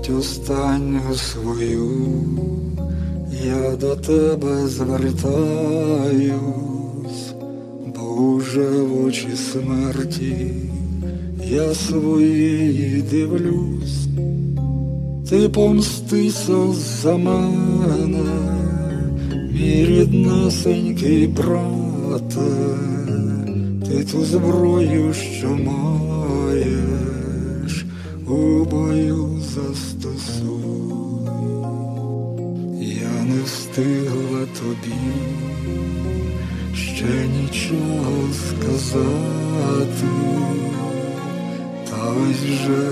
мить останню свою я до тебе звертаюсь, бо уже в очі смерті я своєї дивлюсь. Ти помстися за мене, мій ріднесенький брате, ти ту зброю, що маєш, у бою застосуй. Я не встигла тобі ще нічого сказати, та ось вже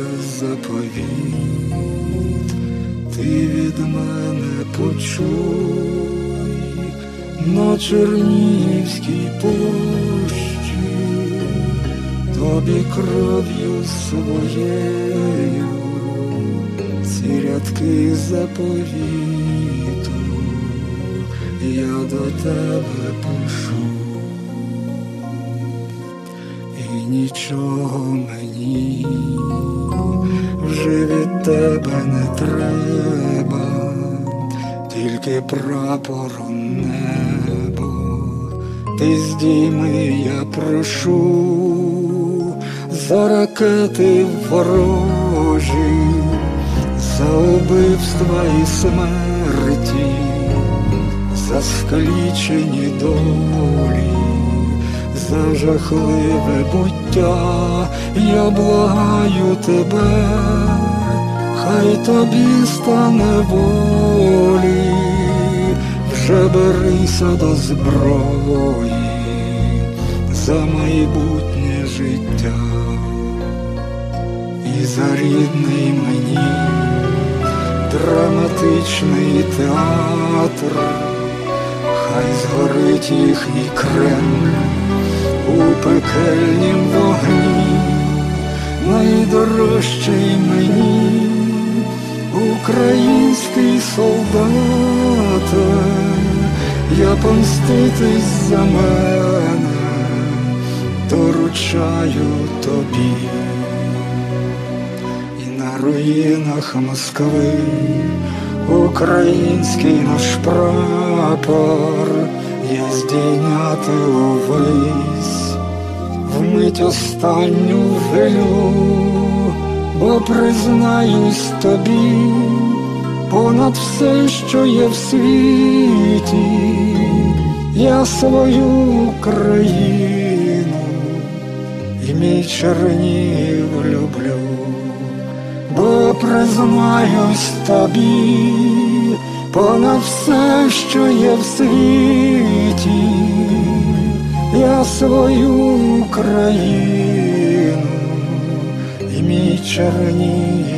заповіт ти від мене почуй. На Чернігівській пущі тобі кров'ю своєю ці рядки заповіту я до тебе пишу. І нічого мені вже від тебе не треба, тільки прапор у небо ти здійми, я прошу, за ракети ворожі, за убивства і смерті, за скалічені долі, за жахливе буття. Я благаю тебе, хай тобі стане волі, вже берися до зброї за майбутнє життя. І за рідний мені драматичний театр, хай згорить їхній Кремль у пекельнім вогні. Найдорожчий мені український солдате, я помститись за мене доручаю тобі. І на руїнах Москви український наш прапор я здійняти увесь, вмить останню велю, бо признаюсь тобі, понад все, що є в світі, я свою країну і мій Чернігів люблю. Бо признаюсь тобі, понад все, що є в світі, я свою країну і мій Чернігів